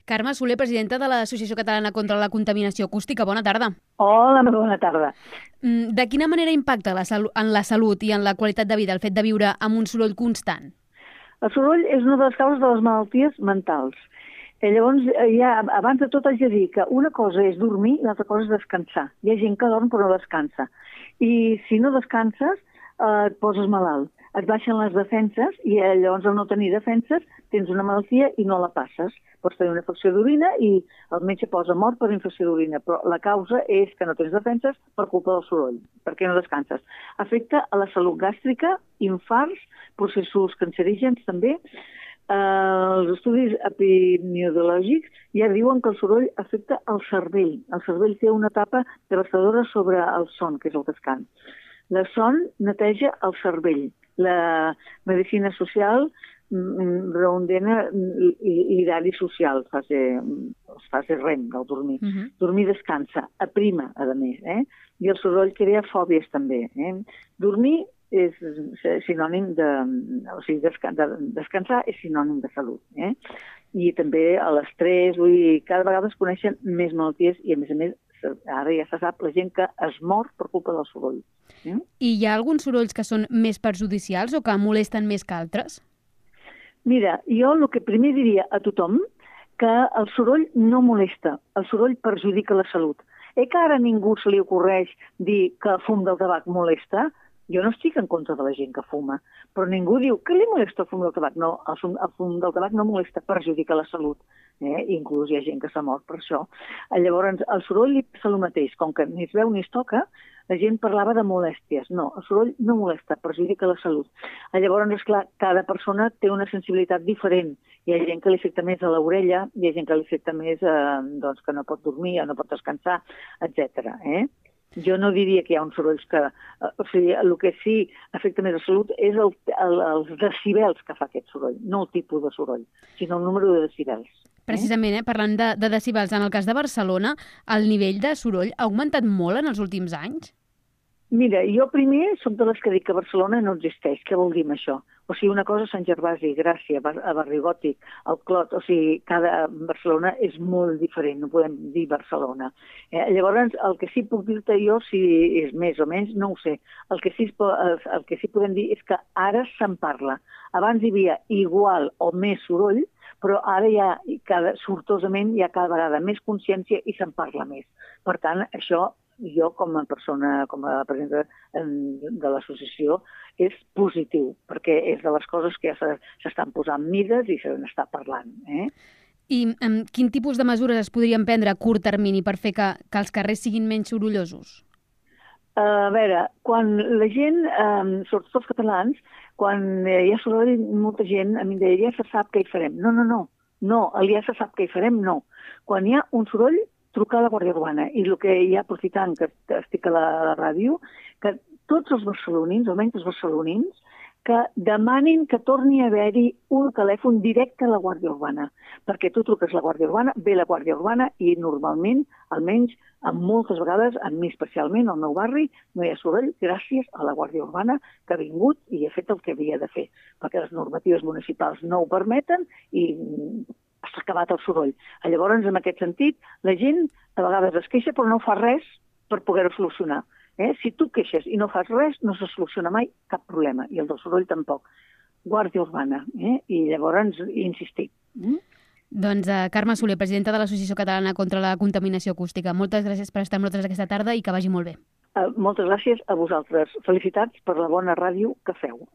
Carme Soler, presidenta de l'Associació Catalana contra la Contaminació Acústica. Bona tarda. Hola, bona tarda. De quina manera impacta en la salut i en la qualitat de vida el fet de viure amb un soroll constant? El soroll és una de les causes de les malalties mentals. Llavors, abans de tot haig de dir que una cosa és dormir i l'altra cosa és descansar. Hi ha gent que dorm però no descansa. I si no descanses, et poses malalt. Et baixen les defenses i llavors al no tenir defenses tens una malaltia i no la passes. Pots tenir una infecció d'orina i el metge posa mort per infecció d'orina, però la causa és que no tens defenses per culpa del soroll, perquè no descanses. Afecta a la salut gàstrica, infarts, processos cancerígens també. Els estudis epidemiològics ja diuen que el soroll afecta el cervell. El cervell té una etapa devastadora sobre el son, que és el descans. La son neteja el cervell. La medicina social reondena l'horari social, fase REM del dormir. Dormir descansa, aprima, a més. I el soroll crea fòbies també. Dormir és sinònim de... O sigui, descansar és sinònim de salut. I també l'estrès, vull dir, cada vegada es coneixen més malalties i, a més, ara ja se sap la gent que es mor per culpa del soroll. I hi ha alguns sorolls que són més perjudicials o que molesten més que altres? Mira, jo el que primer diria a tothom que el soroll no molesta, el soroll perjudica la salut. Que ara a ningú se li ocorreix dir que el fum del tabac molesta. Jo no estic en contra de la gent que fuma, però ningú diu que li molesta el fum del tabac. No, el fum del tabac no molesta, perjudica la salut. Inclús hi ha gent que s'ha mort per això. Llavors, el soroll passa el mateix. Com que ni es veu ni es toca, la gent parlava de molèsties. No, el soroll no molesta, perjudica la salut. Llavors, esclar, cada persona té una sensibilitat diferent. Hi ha gent que li afecta més a l'orella, hi ha gent que li afecta més que no pot dormir o no pot descansar, etc. Jo no diria que hi ha uns sorolls que... O sigui, el que sí afecta més la salut és els decibels que fa aquest soroll, no el tipus de soroll, sinó el número de decibels. Precisament, parlant de decibels, en el cas de Barcelona, el nivell de soroll ha augmentat molt en els últims anys? Mira, jo primer soc de les que dic que Barcelona no existeix. Què vol dir amb això? O sigui, una cosa és Sant Gervasi, Gràcia, a Barri Gòtic, el Clot, o sigui, cada Barcelona és molt diferent, no podem dir Barcelona. Llavors, el que sí puc dir-te jo, si és més o menys, no ho sé. El que sí podem dir és que ara se'n parla. Abans hi havia igual o més soroll, però ara sortosament hi ha cada vegada més consciència i se'n parla més. Per tant, això, jo com a persona, com a presidenta de l'associació, és positiu, perquè és de les coses que ja s'estan posant mides i se n'està parlant. I quin tipus de mesures es podrien prendre a curt termini per fer que els carrers siguin menys sorollosos? A veure, quan la gent, sobretot els catalans, quan hi ha soroll, molta gent a mi em deia, ja se sap què hi farem. No, el ja se sap què hi farem, no. Quan hi ha un soroll, trucar a la Guàrdia Urbana. I el que hi ha, aprofitant que estic a la ràdio, que tots els barcelonins, almenys els barcelonins, que demanin que torni a haver-hi un telèfon directe a la Guàrdia Urbana. Perquè tu truques a la Guàrdia Urbana, ve la Guàrdia Urbana i normalment, almenys moltes vegades, a mi especialment, al meu barri, no hi ha soroll gràcies a la Guàrdia Urbana que ha vingut i ha fet el que havia de fer. Perquè les normatives municipals no ho permeten i s'ha acabat el soroll. Llavors, en aquest sentit, la gent a vegades es queixa però no fa res per poder-ho solucionar. Si tu queixes i no fas res, no se soluciona mai cap problema. I el del soroll tampoc. Guàrdia Urbana. I llavors insistir. Doncs Carme Soler, presidenta de l'Associació Catalana contra la Contaminació Acústica. Moltes gràcies per estar amb nosaltres aquesta tarda i que vagi molt bé. Moltes gràcies a vosaltres. Felicitats per la bona ràdio que feu.